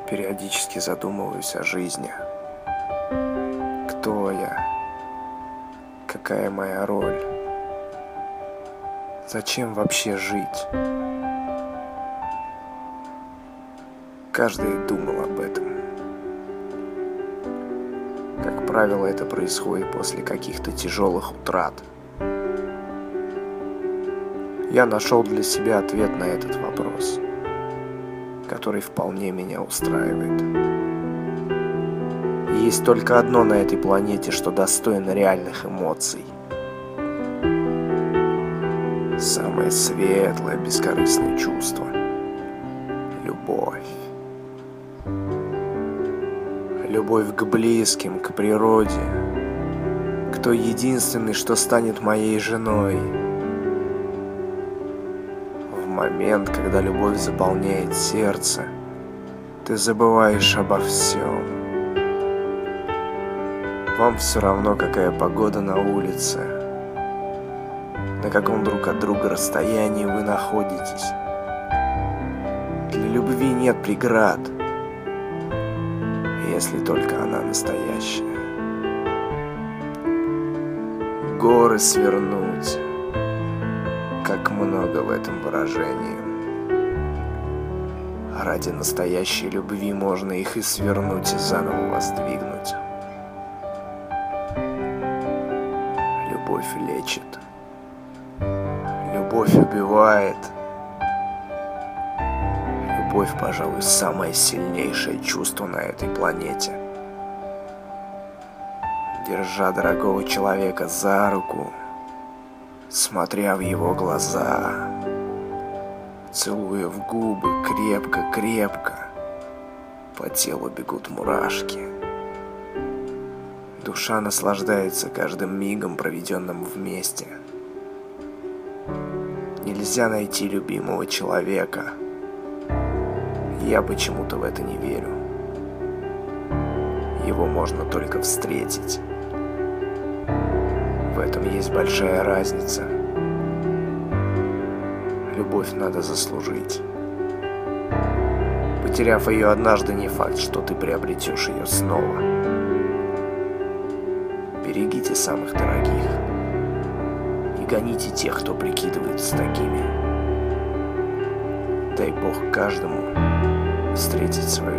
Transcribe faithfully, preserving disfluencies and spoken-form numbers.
Периодически задумываюсь о жизни. Кто я? Какая моя роль? Зачем вообще жить? Каждый думал об этом. Как правило, это происходит после каких-то тяжелых утрат. Я нашел для себя ответ на этот вопрос, который вполне меня устраивает. Есть только одно на этой планете, что достойно реальных эмоций. Самое светлое, бескорыстное чувство. Любовь. Любовь к близким, к природе, к той единственной, что станет моей женой. В момент, когда любовь заполняет сердце, ты забываешь обо всем. Вам все равно, какая погода на улице, на каком друг от друга расстоянии вы находитесь. Для любви нет преград, если только она настоящая. Горы свернуть, как много в этом выражении. Ради настоящей любви можно их и свернуть, и заново воздвигнуть. Любовь лечит. Любовь убивает. Любовь, пожалуй, самое сильнейшее чувство на этой планете. Держа дорогого человека за руку, смотря в его глаза, целуя в губы крепко-крепко, по телу бегут мурашки. Душа наслаждается каждым мигом, проведенным вместе. Нельзя найти любимого человека. Я почему-то в это не верю. Его можно только встретить. В этом есть большая разница. Любовь надо заслужить. Потеряв ее однажды, не факт, что ты приобретешь ее снова. Берегите самых дорогих. И гоните тех, кто прикидывается такими. Дай Бог каждому встретить свою